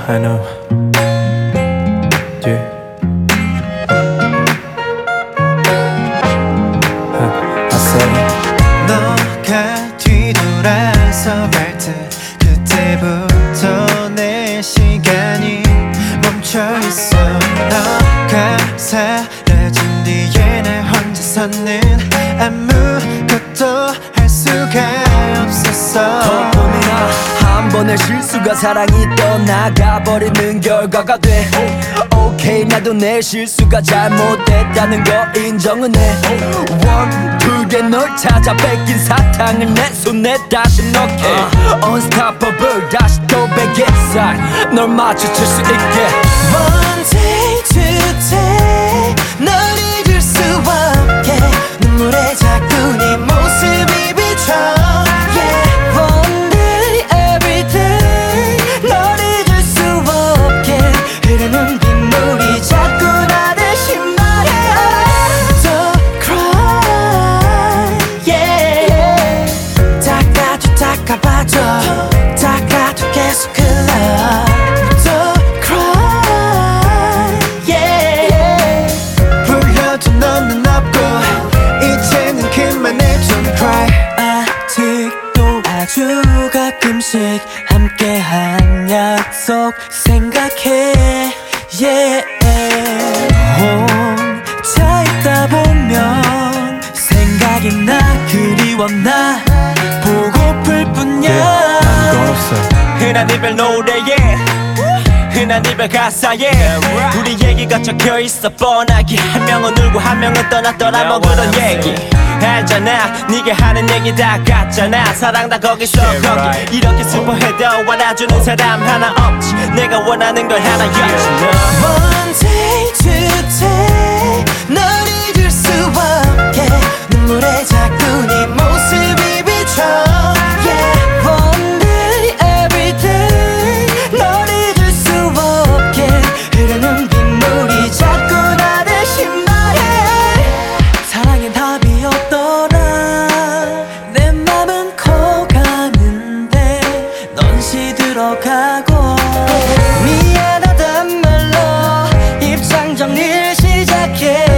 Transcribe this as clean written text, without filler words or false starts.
I know. Yeah. I say 너가 뒤돌아서 갈 때 그때부터 내 시간이 멈춰있어. 너가 사라진 뒤에 나 혼자서는 아무것도 할 수가 없었어. 덕분이나 한 번의 실수가 사랑이 떠나가버리는 결과가 돼. 오케이 나도 내 실수가 잘못됐다는 거 인정은 해. 원투게 널 찾아 뺏긴 사탕을 내 손에 다시 넣게. Unstoppable 다시 또 베개살 널 마주칠 수 있게. One day to day 널 잊을 수 없게 눈물에 자꾸 네 모습이 비쳐. Yeah. One day every day 널 잊을 수 없게 흐르는 빗물이 자꾸 나 대신 말해. Don't cry yeah. 닦아도 닦아봐도 닦아도 계속 흘러. Don't cry yeah. 불러도 너는 없고 이제는 그만해. Don't cry. 아직도 아주 가끔씩 함께한 약속 생각해 yeah. 혼자 있다 보면 생각이 나 그리워 나 보고플 뿐이야. 흔한 이별 노래에 흔한 이별 가사에 우리 얘기가 적혀있어 뻔하게. 한 명은 울고 한 명은 떠났더라 뭐 그런 얘기 알잖아. 네가 하는 얘기 다 같잖아. 사랑 다 거기서 거기 이렇게 슬퍼해도 안아주는 사람 하나 없지. 내가 원하는 걸 하나였지. One day to day 널 잊을 수 없게 눈물에 자꾸 네 모습이 비쳐. Yeah. One day every day 널 잊을 수 없게 흐르는 빗물이 자꾸 나 대신 말해. 사랑엔 답이 없더라. 내 맘은 커가는데 넌 시들어가고. 미안하단 말로 입장 정리를 시작해.